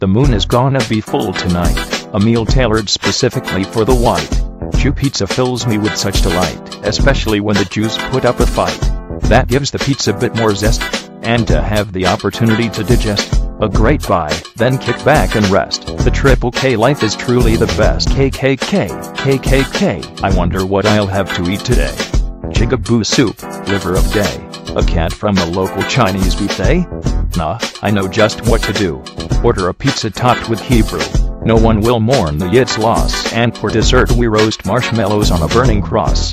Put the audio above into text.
The moon is gonna be full tonight, a meal tailored specifically for the white Jew pizza fills me with such delight, especially when the Jews put up a fight. That gives the pizza a bit more zest, and to have the opportunity to digest a great buy, then kick back and rest. The Triple K life is truly the best. KKK, KKK, I wonder what I'll have to eat today. Jigaboo soup, liver of day, a cat from a local Chinese buffet? Nah, I know just what to do. Order a pizza topped with Hebrew. No one will mourn the Yid's loss, and for dessert we roast marshmallows on a burning cross.